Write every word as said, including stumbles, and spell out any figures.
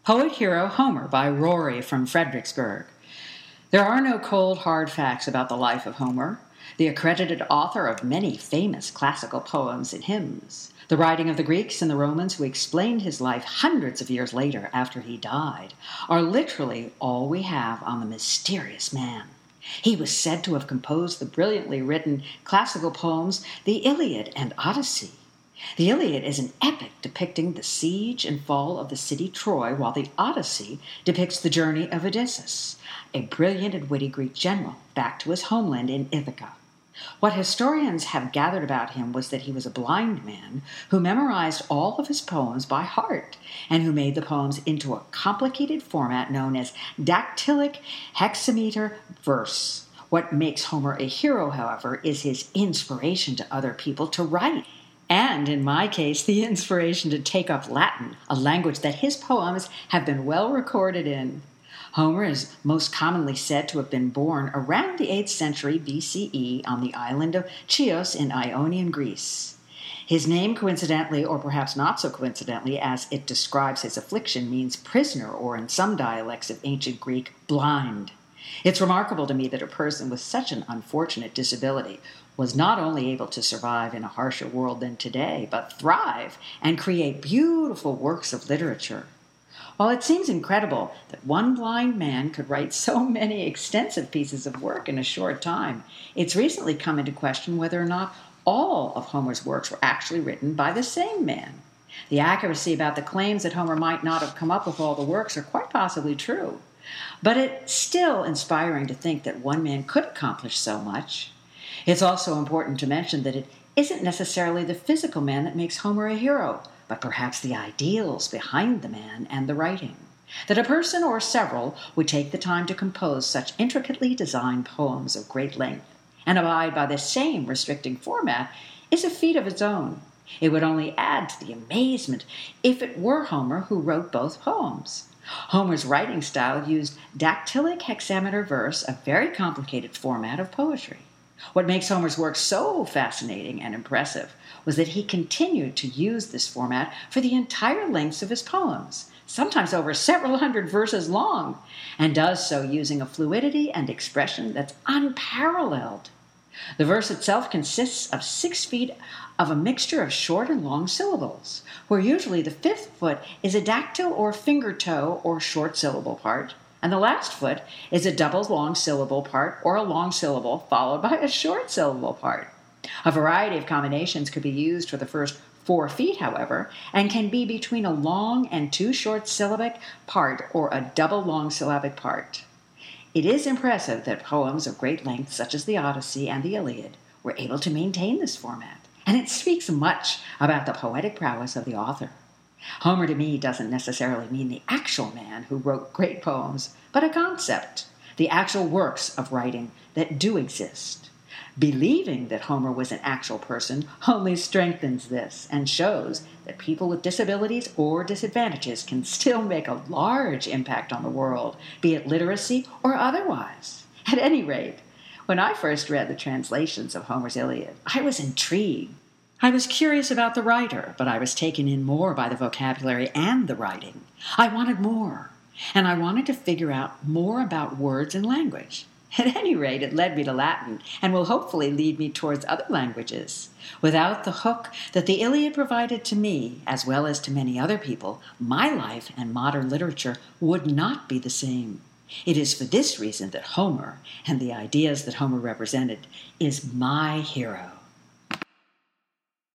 Poet Hero Homer by Rory from Fredericksburg. There are no cold, hard facts about the life of Homer, the accredited author of many famous classical poems and hymns, the writing of the Greeks and the Romans who explained his life hundreds of years later after he died, are literally all we have on the mysterious man. He was said to have composed the brilliantly written classical poems The Iliad and Odyssey. The Iliad is an epic depicting the siege and fall of the city Troy, while the Odyssey depicts the journey of Odysseus, a brilliant and witty Greek general, back to his homeland in Ithaca. What historians have gathered about him was that he was a blind man who memorized all of his poems by heart and who made the poems into a complicated format known as dactylic hexameter verse. What makes Homer a hero, however, is his inspiration to other people to write. And, in my case, the inspiration to take up Latin, a language that his poems have been well recorded in. Homer is most commonly said to have been born around the eighth century B C E on the island of Chios in Ionian Greece. His name, coincidentally, or perhaps not so coincidentally, as it describes his affliction, means prisoner, or in some dialects of ancient Greek, blind. It's remarkable to me that a person with such an unfortunate disability was not only able to survive in a harsher world than today, but thrive and create beautiful works of literature. While it seems incredible that one blind man could write so many extensive pieces of work in a short time, it's recently come into question whether or not all of Homer's works were actually written by the same man. The accuracy about the claims that Homer might not have come up with all the works are quite possibly true. But it's still inspiring to think that one man could accomplish so much. It's also important to mention that it isn't necessarily the physical man that makes Homer a hero, but perhaps the ideals behind the man and the writing. That a person or several would take the time to compose such intricately designed poems of great length and abide by the same restricting format is a feat of its own. It would only add to the amazement if it were Homer who wrote both poems. Homer's writing style used dactylic hexameter verse, a very complicated format of poetry. What makes Homer's work so fascinating and impressive was that he continued to use this format for the entire lengths of his poems, sometimes over several hundred verses long, and does so using a fluidity and expression that's unparalleled. The verse itself consists of six feet of a mixture of short and long syllables, where usually the fifth foot is a dactyl or finger toe or short syllable part, and the last foot is a double long syllable part or a long syllable followed by a short syllable part. A variety of combinations could be used for the first four feet, however, and can be between a long and two short syllabic part or a double long syllabic part. It is impressive that poems of great length, such as the Odyssey and the Iliad, were able to maintain this format, and it speaks much about the poetic prowess of the author. Homer to me doesn't necessarily mean the actual man who wrote great poems, but a concept, the actual works of writing that do exist. Believing that Homer was an actual person only strengthens this and shows that people with disabilities or disadvantages can still make a large impact on the world, be it literacy or otherwise. At any rate, when I first read the translations of Homer's Iliad, I was intrigued. I was curious about the writer, but I was taken in more by the vocabulary and the writing. I wanted more, and I wanted to figure out more about words and language. At any rate, it led me to Latin, and will hopefully lead me towards other languages. Without the hook that the Iliad provided to me, as well as to many other people, my life and modern literature would not be the same. It is for this reason that Homer, and the ideas that Homer represented, is my hero.